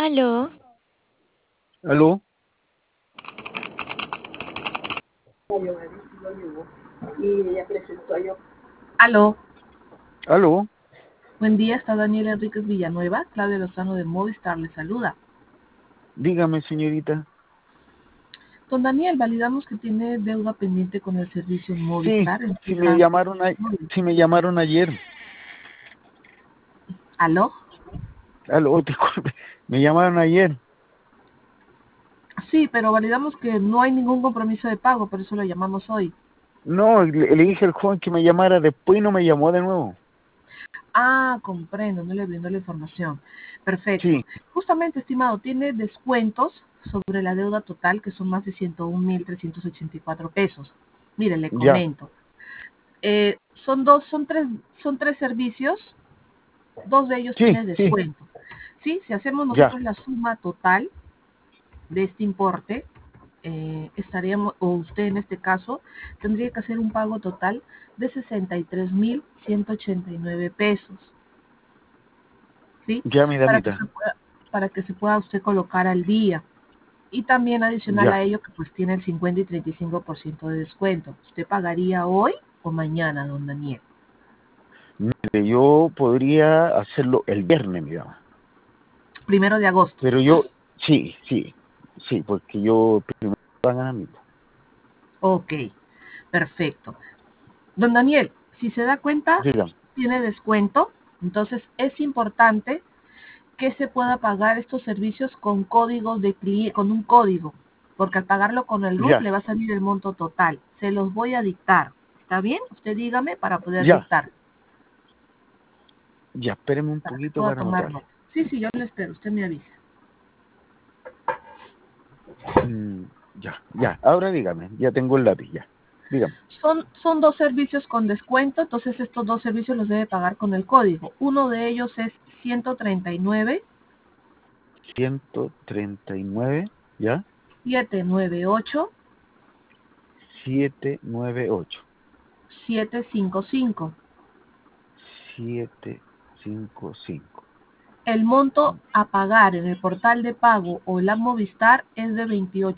Aló, ¿Aló? Aló, ¿Aló? buen día, está Daniel Enríquez Villanueva, Claudia Lozano de Movistar le saluda. Dígame, señorita. Don Daniel, validamos que tiene deuda pendiente con el servicio Sí, Movistar, en sí este me caso. llamaron, sí me llamaron ayer. ¿Aló? Aló, disculpe. Me llamaron ayer. Sí, pero validamos que no hay ningún compromiso de pago, por eso lo llamamos hoy. No, le dije al joven que me llamara después y no me llamó de nuevo. Ah, comprendo, no le brindo la información. Perfecto. Sí, Justamente, estimado, tiene descuentos sobre la deuda total, que son más de 101.384 pesos. Mire, le ya, comento. Son tres servicios. Dos de ellos sí, tienen sí, descuento. ¿Sí? Si hacemos ya, nosotros la suma total de este importe, estaríamos, o usted en este caso, tendría que hacer un pago total de 63.189 pesos. ¿Sí? ya, mi Para que damita. para que se pueda usted colocar al día. Y también adicional a Ya. ello que pues tiene el 50 y 35% de descuento. ¿Usted pagaría hoy o mañana, don Daniel? Mire, yo podría hacerlo el viernes, mi dama. 1 de agosto. Pero yo, sí, sí, sí, porque yo primero pagan a mí. Ok, perfecto. Don Daniel, si se da cuenta, Dígame. tiene descuento, entonces es importante que se pueda pagar estos servicios con códigos de con un código, porque al pagarlo con el RUT Ya, le va a salir el monto total. Se los voy a dictar. ¿Está bien? Usted dígame para poder ya, dictar, ya, espéreme un para que poquito pueda para tomar anotarlo. nota. Sí, sí, yo le espero, usted me avisa. Ya, ahora dígame, ya tengo el lápiz, ya. Dígame. Son dos servicios con descuento, entonces estos dos servicios los debe pagar con el código. Uno de ellos es 139 139, ¿ya? 798 798 755. 755. El monto a pagar en el portal de pago o la Movistar es de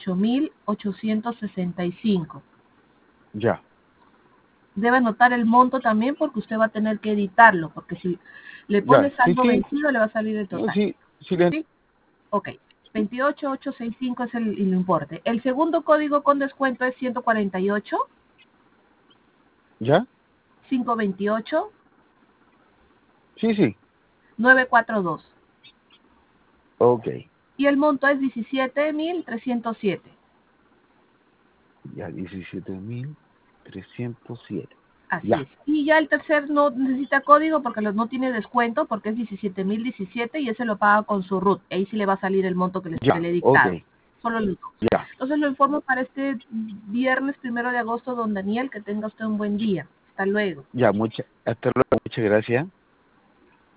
28.865. Ya, Debe anotar el monto también porque usted va a tener que editarlo, porque si le pone ya, sí, saldo sí, vencido le va a salir el no, total. sí, sí, le, ¿Sí? Ok. 28.865 es el importe. El segundo código con descuento es 148 ¿ya? 528 Sí, sí, 942. ok, Y el monto es 17.307. ya, 17.307. Así Ya, es. Y ya el tercer no necesita código porque no tiene descuento porque es 17.017 y ese lo paga con su RUT. Ahí sí le va a salir el monto que ya, le he ok, dictado. Solo los dos. ya, Entonces lo informo para este viernes 1 de agosto, don Daniel, que tenga usted un buen día. Hasta luego. ya, hasta luego, muchas gracias.